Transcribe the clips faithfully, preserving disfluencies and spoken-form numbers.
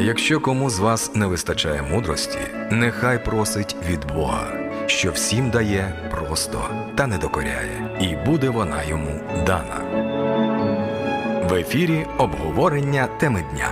Якщо кому з вас не вистачає мудрості, нехай просить від Бога, що всім дає просто та не докоряє, і буде вона йому дана. В ефірі обговорення теми дня.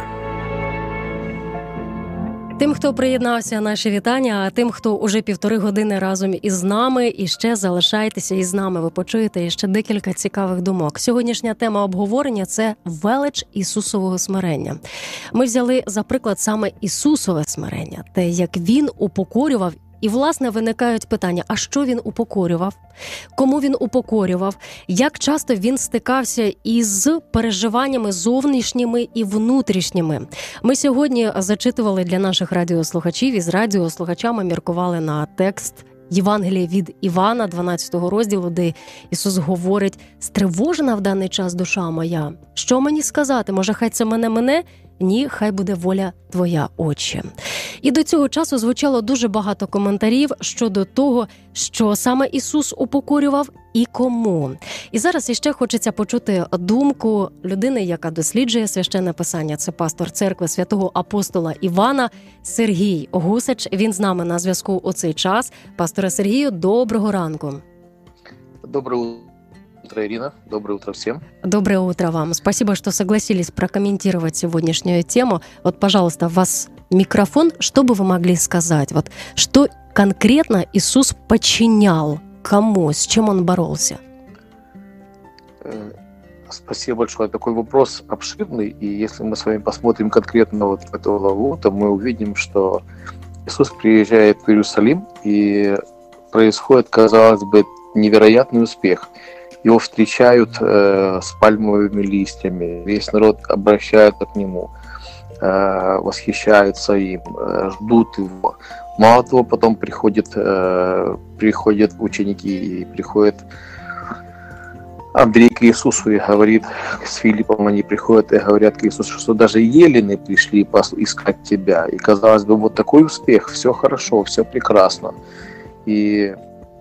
Тим, хто приєднався, наші вітання, а тим, хто уже півтори години разом із нами, і ще залишайтеся із нами, ви почуєте ще декілька цікавих думок. Сьогоднішня тема обговорення – це велич Ісусового смирення. Ми взяли за приклад саме Ісусове смирення, те, як Він упокорював. І, власне, виникають питання, а що Він упокорював? Кому Він упокорював? Як часто Він стикався із переживаннями зовнішніми і внутрішніми? Ми сьогодні зачитували для наших радіослухачів і з радіослухачами міркували на текст Євангелія від Івана, дванадцятого розділу, де Ісус говорить: «Стривожена в даний час душа моя. Що мені сказати? Може, хай це мене мине? Ні, хай буде воля Твоя, Отче». І до цього часу звучало дуже багато коментарів щодо того, що саме Ісус упокорював і кому. І зараз іще хочеться почути думку людини, яка досліджує Священне Писання. Це пастор церкви святого апостола Івана Сергій Гусач. Він з нами на зв'язку у цей час. Пасторе Сергію, доброго ранку. Доброе утро, Ирина. Доброе утро всем. Доброе утро вам. Спасибо, что согласились прокомментировать сегодняшнюю тему. Вот, пожалуйста, у вас микрофон. Что бы вы могли сказать? Вот, что конкретно Иисус подчинял? Кому? С чем Он боролся? Спасибо большое. Такой вопрос обширный. И если мы с вами посмотрим конкретно вот в эту главу, то мы увидим, что Иисус приезжает в Иерусалим, и происходит, казалось бы, невероятный успех. Его встречают э, с пальмовыми листьями, весь народ обращается к нему, э, восхищается им, э, ждут его. Мало того, потом приходят, э, приходят ученики, и приходит Андрей к Иисусу и говорит, с Филиппом они приходят и говорят к Иисусу, что даже елены пришли искать тебя. И казалось бы, вот такой успех, все хорошо, все прекрасно. И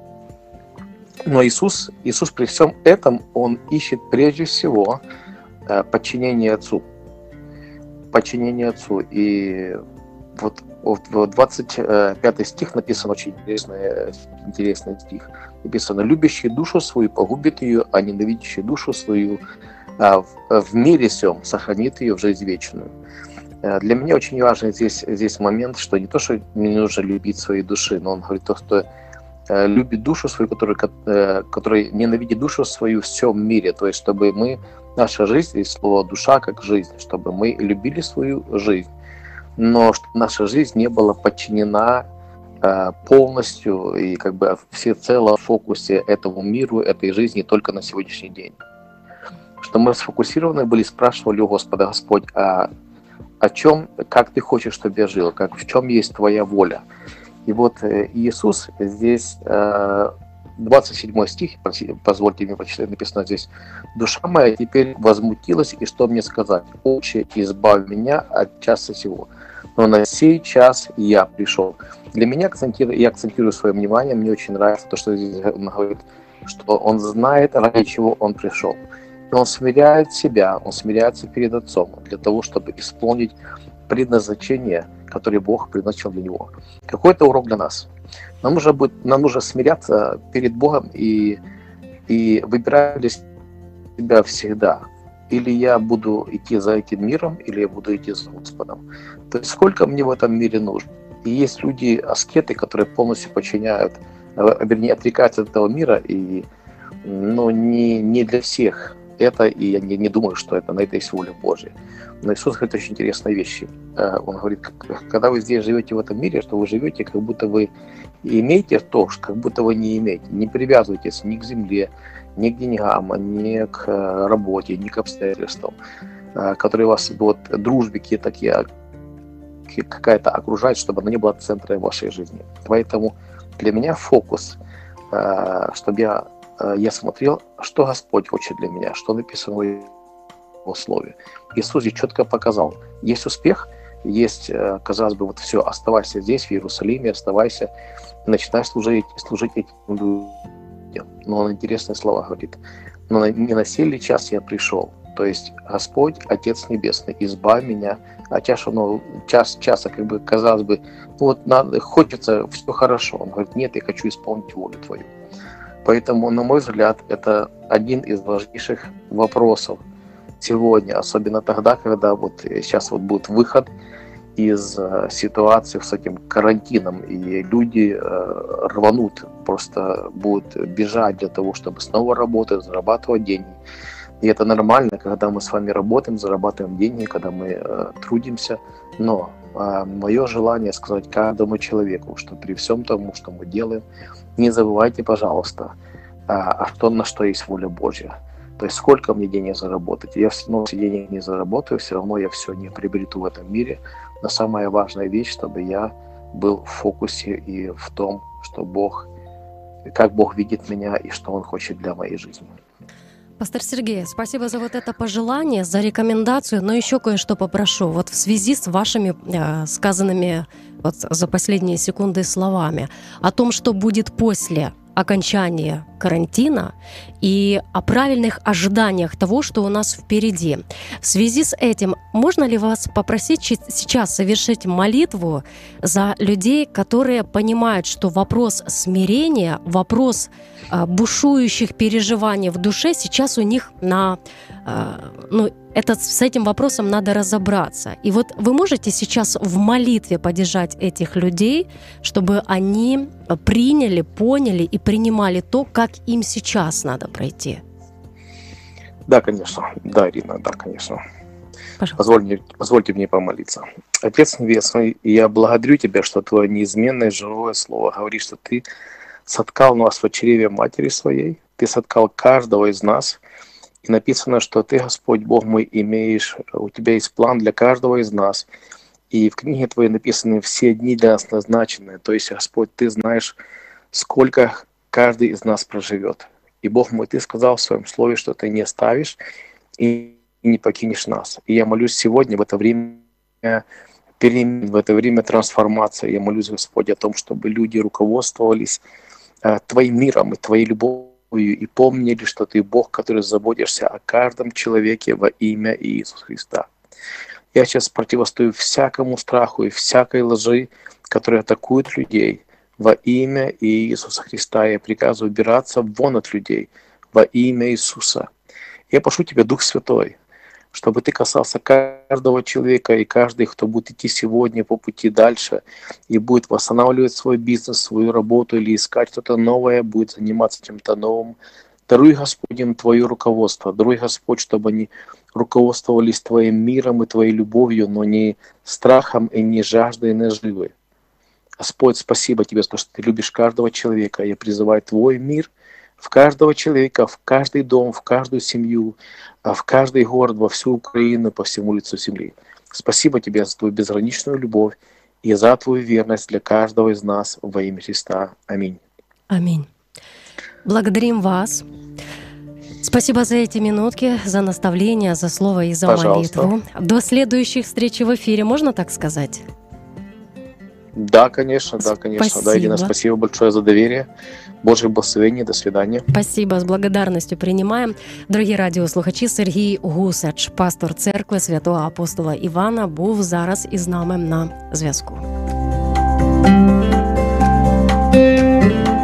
Но Иисус, Иисус при всем этом, Он ищет прежде всего подчинение Отцу. Подчинение Отцу. И вот, вот в двадцать пятый стих написан очень интересный, интересный стих. Написано: «Любящий душу свою погубит ее, а ненавидящий душу свою в мире сем сохранит ее в жизнь вечную». Для меня очень важен здесь, здесь момент, что не то, что мне нужно любить свои души, но Он говорит то, что любит душу свою, который, который ненавидит душу свою в всем мире. То есть, чтобы мы, наша жизнь, и слово «душа» как жизнь, чтобы мы любили свою жизнь, но чтобы наша жизнь не была подчинена полностью и как бы всецело в фокусе этому миру, этой жизни только на сегодняшний день. Что мы сфокусированы были, спрашивали у Господа: Господь, а о чем, как Ты хочешь, чтобы я жил, как, в чем есть Твоя воля? И вот Иисус здесь, двадцать седьмой стих, позвольте мне прочитать, написано здесь: «Душа моя теперь возмутилась, и что мне сказать? Отче, избавь меня от часа сего, но на сей час я пришел». Для меня, я акцентирую свое внимание, мне очень нравится то, что здесь он говорит, что Он знает, ради чего Он пришел. И Он смиряет себя, Он смиряется перед Отцом для того, чтобы исполнить предназначение, которое Бог предназначил для Него. Какой-то урок для нас. Нам нужно, будет, нам нужно смиряться перед Богом и, и выбирать для себя всегда. Или я буду идти за этим миром, или я буду идти за Господом. То есть сколько мне в этом мире нужно. И есть люди-аскеты, которые полностью подчиняют, вернее, отрекаются от этого мира, и ну, не, не для всех это, и я не, не думаю, что это на это есть воля Божья. Но Иисус говорит очень интересные вещи. Он говорит, когда вы здесь живете в этом мире, что вы живете, как будто вы имеете то, как будто вы не имеете. Не привязывайтесь ни к земле, ни к деньгам, ни к работе, ни к обстоятельствам, которые вас, вот, дружбы какие-то такие, какая-то окружает, чтобы она не была центром вашей жизни. Поэтому для меня фокус, чтобы я, я смотрел, что Господь хочет для меня, что написано в Его Слове. Иисус здесь четко показал, есть успех, есть, казалось бы, вот все, оставайся здесь, в Иерусалиме, оставайся, начинай служить, служить этим людям. Но Он интересные слова говорит. Но не на сей час я пришел. То есть Господь, Отец Небесный, избавь меня. А чаша, ну, час часа, как бы, казалось бы, ну, вот надо, хочется, все хорошо. Он говорит, нет, я хочу исполнить волю Твою. Поэтому, на мой взгляд, это один из важнейших вопросов сегодня, особенно тогда, когда вот сейчас вот будет выход из э, ситуации с этим карантином, и люди э, рванут, просто будут бежать для того, чтобы снова работать, зарабатывать деньги. И это нормально, когда мы с вами работаем, зарабатываем деньги, когда мы э, трудимся. Но э, мое желание сказать каждому человеку, что при всем том, что мы делаем, не забывайте, пожалуйста, э, а что, на что есть воля Божья. То есть сколько мне денег заработать. Я все равно денег не заработаю, все равно я все не приобрету в этом мире. Но самая важная вещь, чтобы я был в фокусе и в том, что Бог, как Бог видит меня и что Он хочет для моей жизни. Пастор Сергей, спасибо за вот это пожелание, за рекомендацию, но еще кое-что попрошу. Вот в связи с вашими э, сказанными вот за последние секунды словами о том, что будет после окончания карантина и о правильных ожиданиях того, что у нас впереди. В связи с этим можно ли вас попросить сейчас совершить молитву за людей, которые понимают, что вопрос смирения, вопрос э, бушующих переживаний в душе сейчас у них на... Э, ну, это, с этим вопросом надо разобраться. И вот вы можете сейчас в молитве поддержать этих людей, чтобы они приняли, поняли и принимали то, как им сейчас надо пройти? Да, конечно. Да, Ирина, да, конечно. Позвольте, позвольте мне помолиться. Отец Небесный, я благодарю Тебя, что Твое неизменное живое слово говорит, что Ты соткал нас в чреве матери своей, Ты соткал каждого из нас. И написано, что Ты, Господь Бог мой, имеешь, у Тебя есть план для каждого из нас. И в книге Твоей написаны все дни для нас назначенные. То есть, Господь, Ты знаешь, сколько каждый из нас проживет. И, Бог мой, Ты сказал в Своем Слове, что Ты не оставишь и не покинешь нас. И я молюсь сегодня, в это время перемен, в это время трансформации. Я молюсь, Господь, о том, чтобы люди руководствовались э, Твоим миром и Твоей любовью, и помнили, что Ты Бог, который заботишься о каждом человеке во имя Иисуса Христа. Я сейчас противостою всякому страху и всякой лжи, которые атакуют людей. Во имя Иисуса Христа я приказываю убираться вон от людей во имя Иисуса. Я прошу Тебя, Дух Святой, чтобы Ты касался каждого человека и каждый, кто будет идти сегодня по пути дальше и будет восстанавливать свой бизнес, свою работу или искать что-то новое, будет заниматься чем-то новым. Даруй, Господь, им Твое руководство. Даруй, Господь, чтобы они руководствовались Твоим миром и Твоей любовью, но не страхом и не жаждой наживы. Господь, спасибо Тебе за то, что Ты любишь каждого человека. Я призываю Твой мир в каждого человека, в каждый дом, в каждую семью, в каждый город, во всю Украину, по всему лицу земли. Спасибо Тебе за Твою безграничную любовь и за Твою верность для каждого из нас во имя Христа. Аминь. Аминь. Благодарим вас. Спасибо за эти минутки, за наставление, за слово и за Пожалуйста. молитву. До следующих встреч в эфире, можно так сказать? Да, конечно, да, конечно. Спасибо. Да, Ирина, спасибо большое за доверие. Божьих благословений, до свидания. Спасибо, з благодарністю приймаємо. Дорогі радіослухачі, Сергій Гусач, пастор церкви святого апостола Івана, був зараз із нами на зв'язку.